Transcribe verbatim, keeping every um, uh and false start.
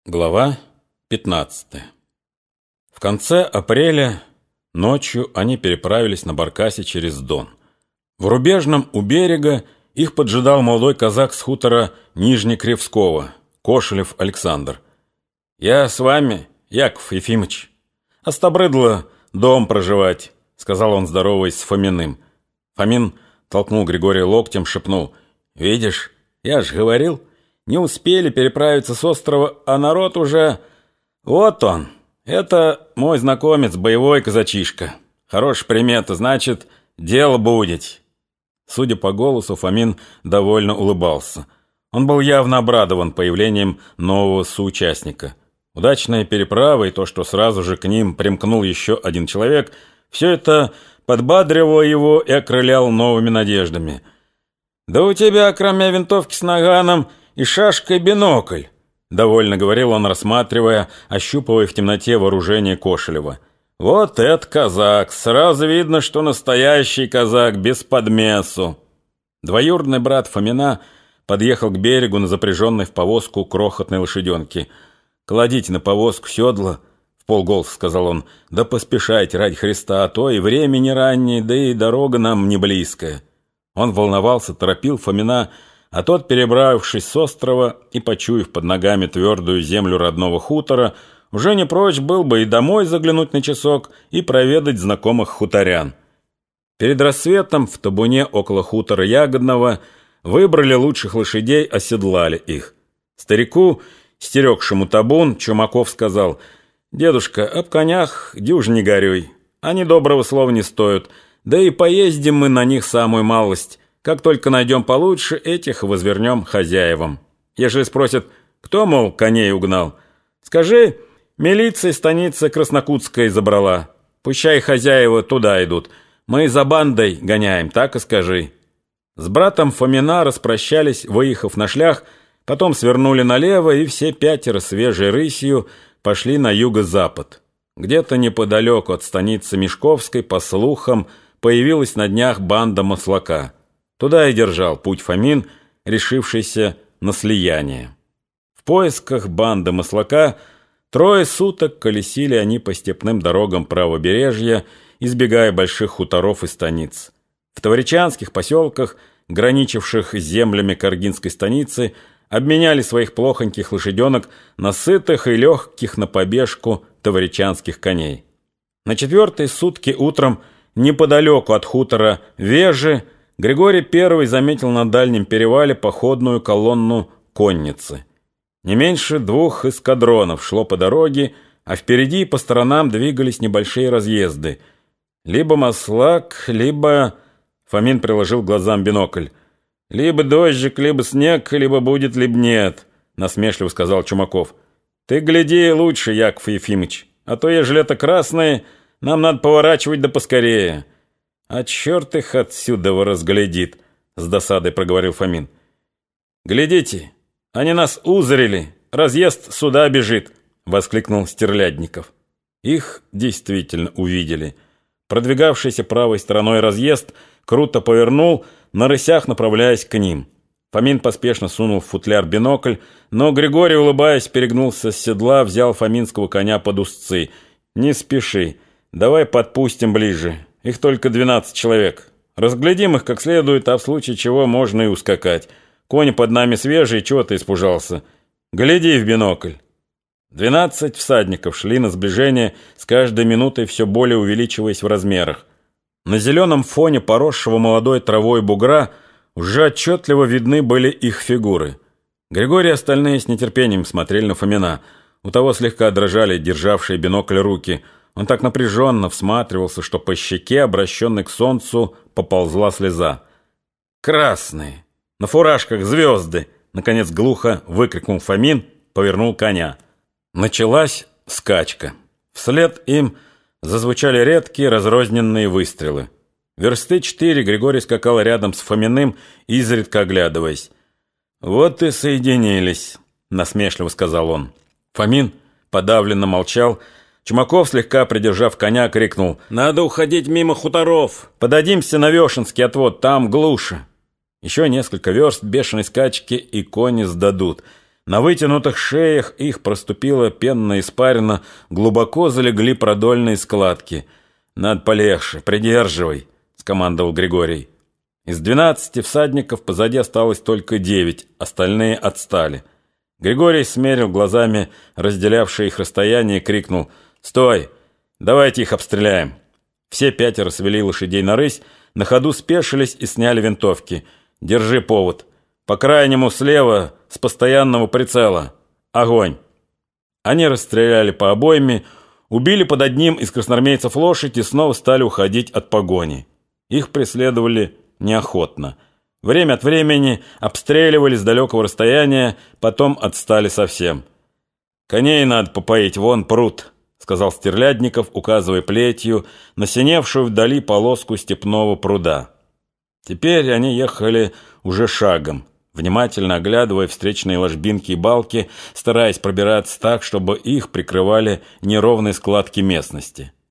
Глава пятнадцатая. В конце апреля ночью они переправились на баркасе через Дон. В Рубежном у берега их поджидал молодой казак с хутора Нижнекревского, Кошелев Александр. «Я с вами, Яков Ефимыч. Остобрыдло дом проживать», — сказал он, здороваясь с Фоминым. Фомин толкнул Григория локтем, шепнул: «Видишь, я ж говорил, не успели переправиться с острова, а народ уже... Вот он, это мой знакомец, боевой казачишка. Хорошая примета, значит, дело будет». Судя по голосу, Фомин довольно улыбался. Он был явно обрадован появлением нового соучастника. Удачная переправа и то, что сразу же к ним примкнул еще один человек, все это подбадривало его и окрыляло новыми надеждами. «Да у тебя, кроме винтовки с наганом, и шашка, и бинокль», — довольно говорил он, рассматривая, ощупывая в темноте вооружение Кошелева. «Вот это казак! Сразу видно, что настоящий казак, без подмесу». Двоюродный брат Фомина подъехал к берегу на запряженной в повозку крохотной лошаденке. «Кладите на повозку седла», — в полголоса сказал он, — «да поспешайте ради Христа, а то и время не раннее, да и дорога нам не близкая». Он волновался, торопил Фомина, а тот, перебравшись с острова и почуяв под ногами твердую землю родного хутора, уже не прочь был бы и домой заглянуть на часок и проведать знакомых хуторян. Перед рассветом в табуне около хутора Ягодного выбрали лучших лошадей, оседлали их. Старику, стерегшему табун, Чумаков сказал: «Дедушка, об конях дюж не горюй, они доброго слова не стоят, да и поездим мы на них самую малость. Как только найдем получше, этих возвернем хозяевам. Ежели спросят, кто, мол, коней угнал, скажи, милиция станица Краснокутская забрала. Пущай хозяева туда идут. Мы за бандой гоняем, так и скажи». С братом Фомина распрощались, выехав на шлях, потом свернули налево, и все пятеро свежей рысью пошли на юго-запад. Где-то неподалеку от станицы Мешковской, по слухам, появилась на днях банда Маслака. Туда и держал путь Фомин, решившийся на слияние. В поисках банды Маслака трое суток колесили они по степным дорогам правобережья, избегая больших хуторов и станиц. В тавричанских поселках, граничивших с землями Каргинской станицы, обменяли своих плохоньких лошаденок на сытых и легких на побежку тавричанских коней. На четвертые сутки утром неподалеку от хутора Вежи Григорий Первый заметил на дальнем перевале походную колонну конницы. Не меньше двух эскадронов шло по дороге, а впереди и по сторонам двигались небольшие разъезды. Либо Маслак, либо... Фомин приложил к глазам бинокль. «Либо дождик, либо снег, либо будет, либо нет», — насмешливо сказал Чумаков. «Ты гляди лучше, Яков Ефимыч, а то, ежели это красные, нам надо поворачивать да поскорее». «А черт их отсюда разглядит», — с досадой проговорил Фомин. «Глядите, они нас узрели, разъезд сюда бежит», — воскликнул Стерлядников. Их действительно увидели. Продвигавшийся правой стороной разъезд круто повернул, на рысях направляясь к ним. Фомин поспешно сунул в футляр бинокль, но Григорий, улыбаясь, перегнулся с седла, взял фоминского коня под узцы. «Не спеши, давай подпустим ближе. Их только двенадцать человек. Разглядим их как следует, а в случае чего можно и ускакать. Кони под нами свежие, чего ты испужался? Гляди в бинокль». Двенадцать всадников шли на сближение, с каждой минутой все более увеличиваясь в размерах. На зеленом фоне поросшего молодой травой бугра уже отчетливо видны были их фигуры. Григорий и остальные с нетерпением смотрели на Фомина. У того слегка дрожали державшие бинокль руки. Он так напряженно всматривался, что по щеке, обращенной к солнцу, поползла слеза. «Красные! На фуражках звезды!» — наконец глухо выкрикнул Фомин, повернул коня. Началась скачка. Вслед им зазвучали редкие разрозненные выстрелы. Версты четыре Григорий скакал рядом с Фоминым, изредка оглядываясь. «Вот и соединились», — насмешливо сказал он. Фомин подавленно молчал. Чумаков, слегка придержав коня, крикнул: «Надо уходить мимо хуторов! Подадимся на Вешенский отвод, там глуше!» Еще несколько верст бешеной скачки, и кони сдадут. На вытянутых шеях их проступила пенная испарина, глубоко залегли продольные складки. «Надо полегче, придерживай», — скомандовал Григорий. Из двенадцати всадников позади осталось только девять, остальные отстали. Григорий смерил глазами разделявшее их расстояние и крикнул: «Стой! Давайте их обстреляем!» Все пятеро свели лошадей на рысь, на ходу спешились и сняли винтовки. «Держи повод. По крайнему слева, с постоянного прицела. Огонь!» Они расстреляли по обойме, убили под одним из красноармейцев лошадь и снова стали уходить от погони. Их преследовали неохотно. Время от времени обстреливали с далекого расстояния, потом отстали совсем. «Коней надо попоить, вон пруд», — сказал Стерлядников, указывая плетью на синевшую вдали полоску степного пруда. Теперь они ехали уже шагом, внимательно оглядывая встречные ложбинки и балки, стараясь пробираться так, чтобы их прикрывали неровные складки местности.